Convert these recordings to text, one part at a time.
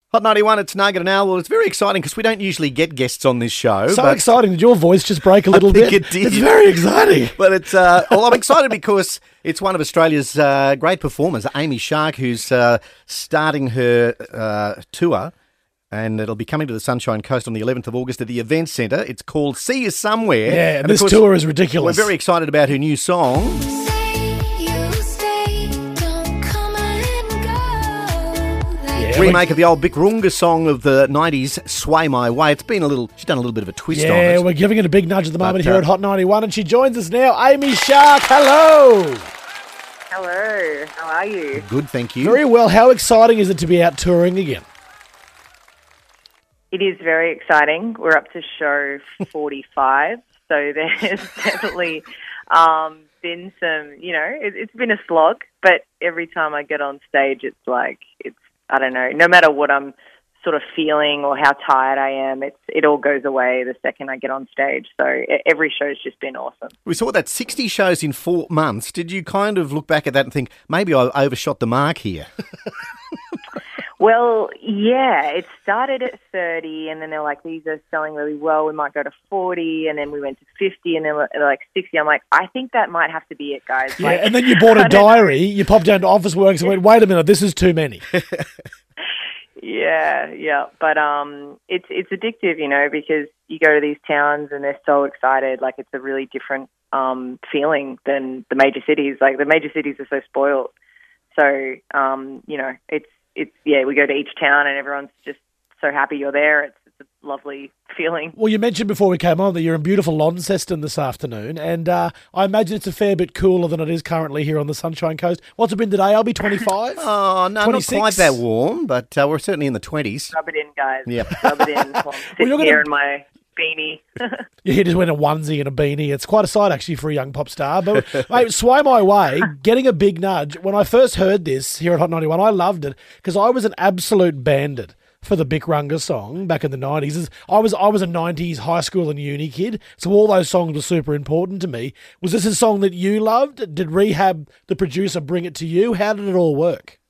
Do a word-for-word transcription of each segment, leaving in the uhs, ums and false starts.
Hot ninety-one, it's Nugget and Al. Well, it's very exciting because we don't usually get guests on this show. So but exciting. Did your voice just break a little I think bit? it did. It's very exciting. But it's, uh, well, I'm excited because it's one of Australia's uh, great performers, Amy Shark, who's uh, starting her uh, tour. And it'll be coming to the Sunshine Coast on the eleventh of August at the Event Centre. It's called See You Somewhere. Yeah, and this of course, tour is ridiculous. We're very excited about her new song. Yeah, Remake of the old Bickrunga song of the nineties, Sway My Way. It's been a little, she's done a little bit of a twist on Yeah, it. we're giving it a big nudge at the moment But, here uh, at Hot ninety-one, and she joins us now. Amy Shark, hello. Hello, how are you? Good, thank you. Very well. How exciting is it to be out touring again? It is very exciting. We're up to show forty-five, so there's definitely um, been some, you know, it, it's been a slog, but every time I get on stage, it's like, it's, I don't know, no matter what I'm sort of feeling or how tired I am, it's it all goes away the second I get on stage. So e- every show's just been awesome. We saw that sixty shows in four months. Did you kind of look back at that and think, maybe I overshot the mark here? Well, yeah, it started at thirty, and then they're like, these are selling really well, we might go to forty, and then we went to fifty, and then they're like sixty. I'm like, I think that might have to be it, guys. Yeah, Like, and then you bought I a don't know. diary, you popped down to Officeworks and went, wait a minute, this is too many. Yeah, yeah, but um, it's it's addictive, you know, because you go to these towns and they're so excited. Like, it's a really different um feeling than the major cities. Like, the major cities are so spoiled. So, um, you know, it's it's yeah, we go to each town and everyone's just so happy you're there. It's, it's a lovely feeling. Well, you mentioned before we came on that you're in beautiful Launceston this afternoon, and uh, I imagine it's a fair bit cooler than it is currently here on the Sunshine Coast. What's it been today? I'll be twenty-five. Oh, no, twenty-six? not quite that warm, but uh, we're certainly in the twenties. Rub it in, guys. Yep. Rub it in. While I'm sitting you're gonna- here in my beanie. Yeah, he just went a onesie and a beanie. It's quite a sight, actually, for a young pop star. But, mate, Sway My Way, getting a big nudge. When I first heard this here at Hot ninety-one, I loved it because I was an absolute bandit for the Bickrunga song back in the nineties. I was I was a nineties high school and uni kid, so all those songs were super important to me. Was this a song that you loved? Did Rehab, the producer, bring it to you? How did it all work?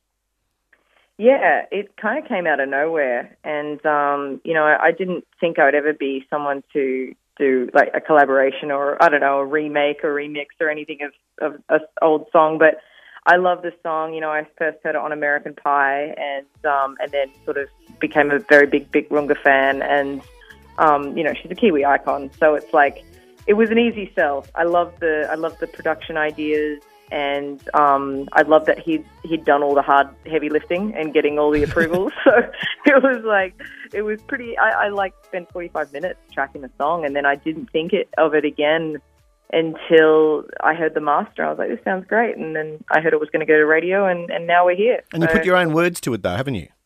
Yeah, it kind of came out of nowhere, and um, you know, I, I didn't think I would ever be someone to do like a collaboration or I don't know, a remake or remix or anything of of an old song. But I love the song. You know, I first heard it on American Pie, and um, and then sort of became a very big Bickrunga fan. And um, you know, she's a Kiwi icon, so it's like it was an easy sell. I love the I love the production ideas. And um, I love that he'd, he'd done all the hard, heavy lifting and getting all the approvals. So it was like, it was pretty, I, I like spent forty-five minutes tracking the song, and then I didn't think it of it again until I heard the master. I was like, this sounds great. And then I heard it was going to go to radio, and, and now we're here. And you So- put your own words to it, though, haven't you?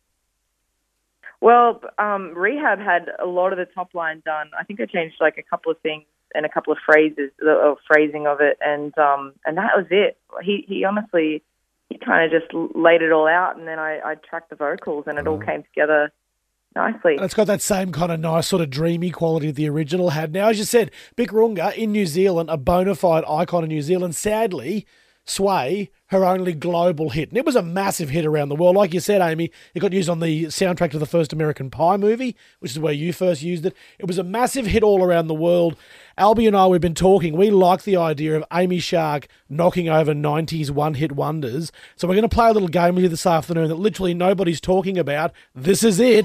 Well, um, Rehab had a lot of the top line done. I think I changed like a couple of things and a couple of phrases, or phrasing of it, and um, and that was it. He he honestly, he kind of just laid it all out, and then I, I tracked the vocals, and it all came together nicely. And it's got that same kind of nice sort of dreamy quality that the original had. Now, as you said, Bickrunga in New Zealand, a bona fide icon in New Zealand. Sadly, Sway, her only global hit. And it was a massive hit around the world. Like you said, Amy, it got used on the soundtrack to the first American Pie movie, which is where you first used it. It was a massive hit all around the world. Albie and I, we've been talking. We like the idea of Amy Shark knocking over nineties one-hit wonders. So we're going to play a little game with you this afternoon that literally nobody's talking about. This is it.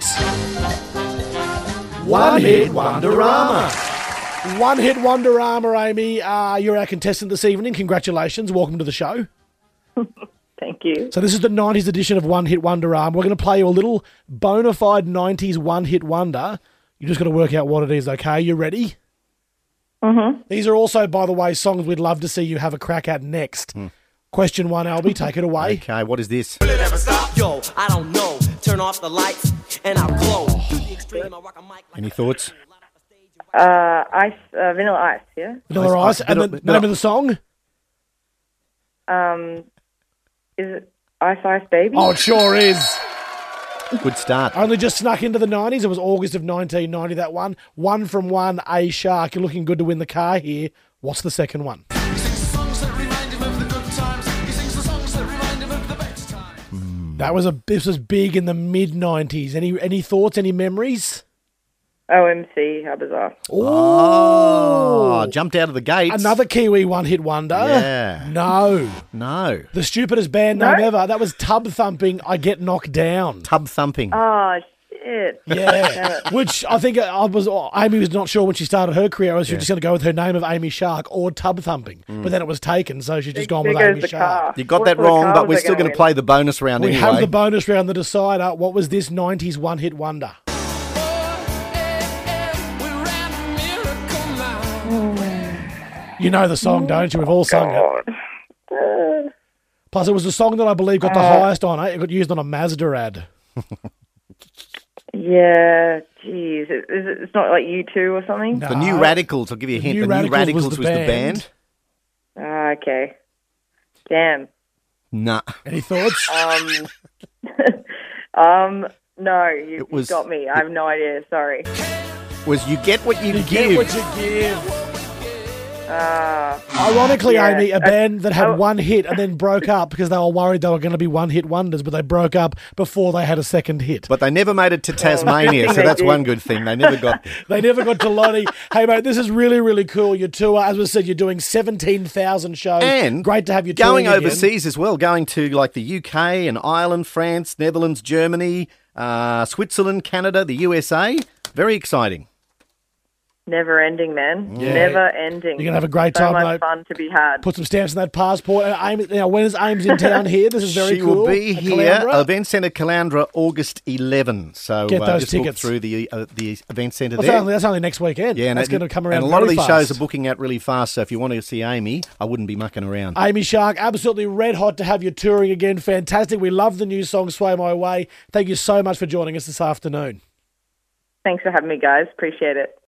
One-hit Wonderama. One Hit Wonderama, Amy. Uh, you're our contestant this evening. Congratulations. Welcome to the show. Thank you. So this is the nineties edition of One Hit Wonderama. We're going to play you a little bona fide nineties one-hit wonder. You just got to work out what it is, okay? You ready? Mm-hmm. These are also, by the way, songs we'd love to see you have a crack at next. Mm. Question one, Albie. Take it away. Okay, what is this? Will it ever stop? Yo, I don't know. Turn off the lights and I'll glow. To the extreme, I rock a mic like Any thoughts? Uh, ice, uh, Vanilla Ice, yeah? Vanilla Ice- Ice. And the Vanilla- name of the song? Um, is it Ice Ice Baby? Oh, it sure is. Good start. Only just snuck into the nineties. It was August of nineteen ninety, that one. One from one, A Shark. You're looking good to win the car here. What's the second one? He sings the songs that remind him of the good times. He sings the songs that remind him of the best times. That was a this was big in the mid nineties. Any any thoughts? Any memories? O M C, how bizarre. Oh, jumped out of the gates. Another Kiwi one-hit wonder. Yeah. No. No. The stupidest band No? name ever. That was Tub Thumping, I Get Knocked Down. Tub thumping. Oh, shit. Yeah. Which I think I was, Amy was not sure when she started her career. Was she just going to go with her name of Amy Shark or Tub Thumping? But then it was taken, so she's just gone There with goes Amy the Shark. car. You got What that sort of wrong, car but was we're I still going to win? play the bonus round We anyway. have the bonus round, the decider. What was this nineties one-hit wonder? You know the song, don't you? We've all sung it. God. Plus, it was the song that I believe got the Uh, highest on it. It got used on a Mazda ad. Yeah, jeez. Is it, it's not like U two or something? No. The New Radicals, I'll give you a The hint. New The New Radicals Radicals was was, the the band. band. Ah, okay. Damn. Nah. Any thoughts? Um, um, no, you, It was- you got me. I have no idea. Sorry. Was You Get What You, You Give. get what you give. Uh, Ironically, Yeah. Amy, a band that had Oh. one hit and then broke up because they were worried they were going to be one-hit wonders, but they broke up before they had a second hit. But they never made it to Tasmania, so they that's did. one good thing. They never got there. They never got to Lottie. Hey, mate, this is really, really cool. Your tour, as we said, you're doing seventeen thousand shows. And great to have you going touring again. overseas as well, going to like the U K and Ireland, France, Netherlands, Germany, uh, Switzerland, Canada, the U S A. Very exciting. never ending, man. Yeah. Never ending. You're gonna have a great so time, much mate. fun to be had. Put some stamps in that passport. And Amy, now, when is Ames in town here? This is very she cool. will be At here, Caloundra. Event Centre Caloundra, August eleventh. So Get uh, those just tickets. look through the uh, the Event Centre That's there. only, that's only next weekend. Yeah, and that's it- going to come around And a lot of very these fast. shows are booking out really fast, so if you want to see Amy, I wouldn't be mucking around. Amy Shark, absolutely red hot to have you touring again. Fantastic. We love the new song, Sway My Way. Thank you so much for joining us this afternoon. Thanks for having me, guys. Appreciate it.